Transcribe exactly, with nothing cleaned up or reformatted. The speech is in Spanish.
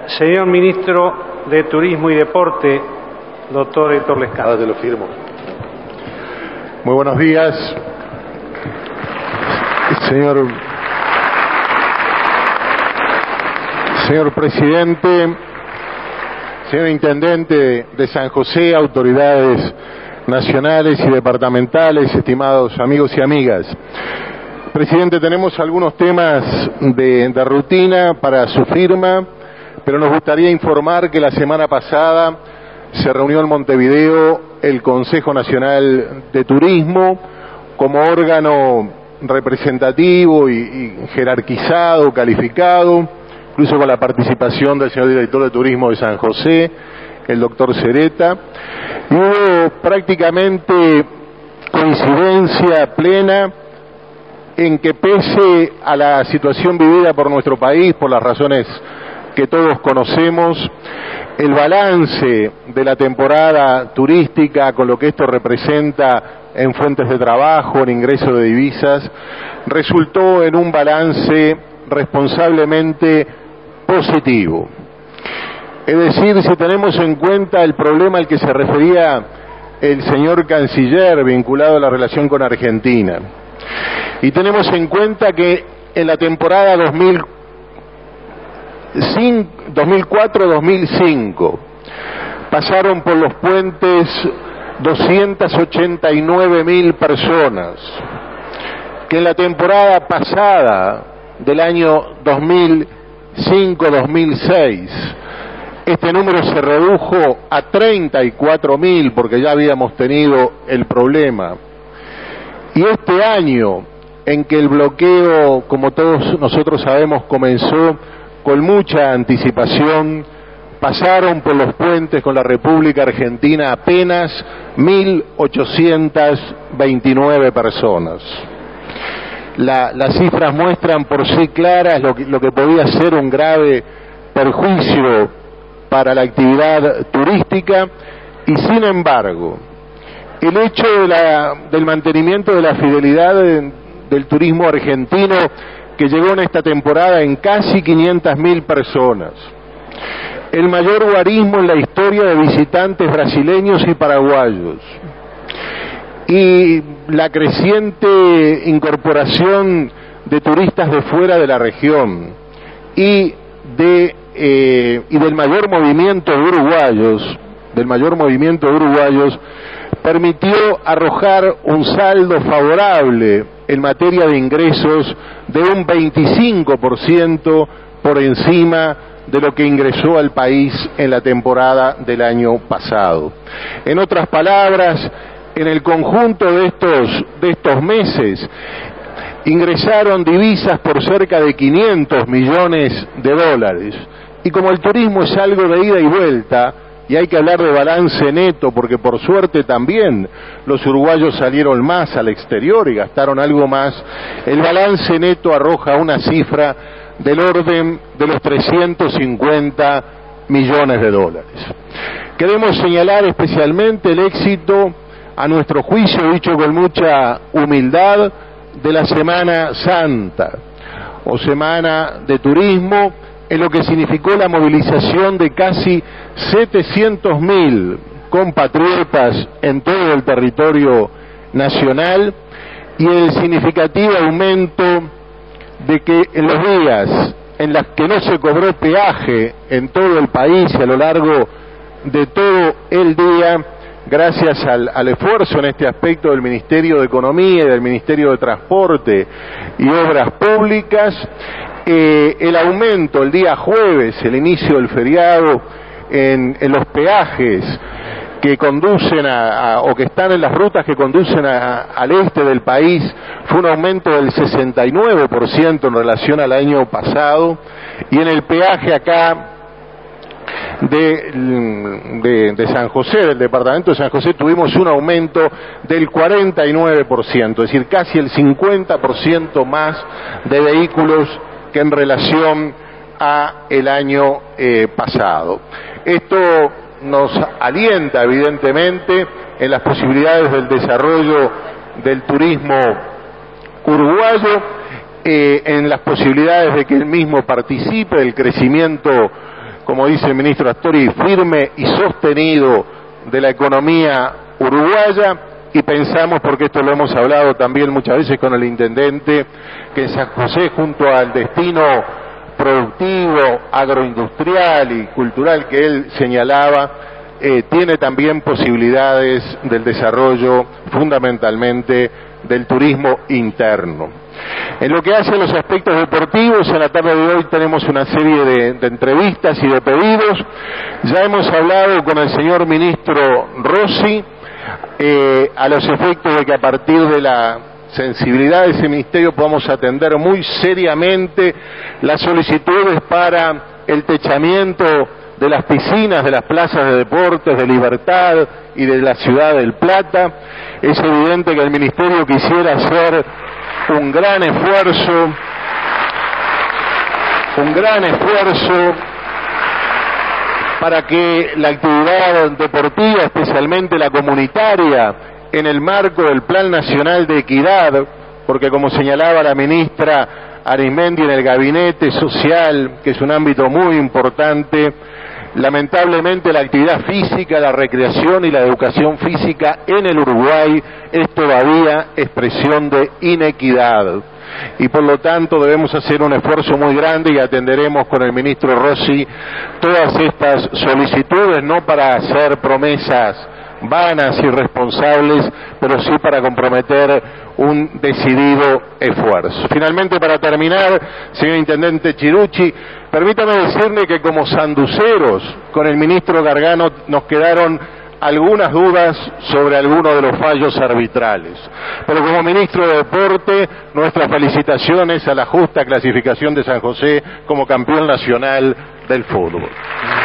Señor Ministro de Turismo y Deporte, doctor Héctor Lescano. Ahora te lo firmo. Muy buenos días, señor, señor presidente, señor intendente de San José, autoridades nacionales y departamentales, estimados amigos y amigas. Presidente, tenemos algunos temas de, de rutina para su firma, pero nos gustaría informar que la semana pasada se reunió en Montevideo el Consejo Nacional de Turismo como órgano representativo y, y jerarquizado, calificado, incluso con la participación del señor director de Turismo de San José, el doctor Cereta, y hubo prácticamente coincidencia plena en que, pese a la situación vivida por nuestro país, por las razones que todos conocemos, el balance de la temporada turística, con lo que esto representa en fuentes de trabajo, en ingreso de divisas, resultó en un balance responsablemente positivo. Es decir, si tenemos en cuenta el problema al que se refería el señor canciller vinculado a la relación con Argentina, y tenemos en cuenta que en la temporada dos mil cuatro dos mil cinco pasaron por los puentes doscientas ochenta y nueve mil personas, que en la temporada pasada del año dos mil cinco dos mil seis este número se redujo a treinta y cuatro mil, porque ya habíamos tenido el problema. Y este año, en que el bloqueo, como todos nosotros sabemos, comenzó con mucha anticipación, pasaron por los puentes con la República Argentina apenas mil ochocientas veintinueve personas. La, las cifras muestran por sí claras lo que, lo que podía ser un grave perjuicio para la actividad turística, y sin embargo, el hecho de la, del mantenimiento de la fidelidad de, del turismo argentino, que llegó en esta temporada en casi quinientas mil personas, el mayor guarismo en la historia de visitantes brasileños y paraguayos, y la creciente incorporación de turistas de fuera de la región, y de eh, y del mayor movimiento de uruguayos, del mayor movimiento de uruguayos, permitió arrojar un saldo favorable en materia de ingresos de un veinticinco por ciento por encima de lo que ingresó al país en la temporada del año pasado. En otras palabras, en el conjunto de estos, de estos meses, ingresaron divisas por cerca de quinientos millones de dólares. Y como el turismo es algo de ida y vuelta, y hay que hablar de balance neto, porque por suerte también los uruguayos salieron más al exterior y gastaron algo más, el balance neto arroja una cifra del orden de los trescientos cincuenta millones de dólares. Queremos señalar especialmente el éxito, a nuestro juicio, dicho con mucha humildad, de la Semana Santa, o Semana de Turismo, en lo que significó la movilización de casi setecientos mil compatriotas en todo el territorio nacional, y el significativo aumento de que en los días en los que no se cobró peaje en todo el país y a lo largo de todo el día, gracias al, al esfuerzo en este aspecto del Ministerio de Economía y del Ministerio de Transporte y Obras Públicas, eh, el aumento el día jueves, el inicio del feriado, en, en los peajes que conducen a, a, o que están en las rutas que conducen a, al este del país, fue un aumento del sesenta y nueve por ciento en relación al año pasado, y en el peaje acá De, de, de San José, del departamento de San José, tuvimos un aumento del cuarenta y nueve por ciento, es decir, casi el cincuenta por ciento más de vehículos que en relación a el año eh, pasado. Esto nos alienta evidentemente en las posibilidades del desarrollo del turismo uruguayo, eh, en las posibilidades de que el mismo participe del crecimiento como dice el ministro Astori, firme y sostenido de la economía uruguaya, y pensamos, porque esto lo hemos hablado también muchas veces con el intendente, que en San José, junto al destino productivo, agroindustrial y cultural que él señalaba, eh, tiene también posibilidades del desarrollo, fundamentalmente del turismo interno. En lo que hace a los aspectos deportivos, en la tarde de hoy tenemos una serie de, de entrevistas y de pedidos. Ya hemos hablado con el señor ministro Rossi, eh, a los efectos de que a partir de la sensibilidad de ese ministerio podamos atender muy seriamente las solicitudes para el techamiento de las piscinas, de las plazas de deportes, de Libertad y de la ciudad del Plata. Es evidente que el ministerio quisiera hacer un gran esfuerzo, un gran esfuerzo para que la actividad deportiva, especialmente la comunitaria, en el marco del Plan Nacional de Equidad, porque como señalaba la ministra Arismendi en el Gabinete Social, que es un ámbito muy importante, lamentablemente la actividad física, la recreación y la educación física en el Uruguay es todavía expresión de inequidad. Y por lo tanto debemos hacer un esfuerzo muy grande y atenderemos con el ministro Rossi todas estas solicitudes, no para hacer promesas vanas y irresponsables, pero sí para comprometer un decidido esfuerzo. Finalmente, para terminar, señor intendente Chirucci, permítame decirle que como sanduceros con el ministro Gargano nos quedaron algunas dudas sobre algunos de los fallos arbitrales, pero como ministro de Deporte, nuestras felicitaciones a la justa clasificación de San José como campeón nacional del fútbol.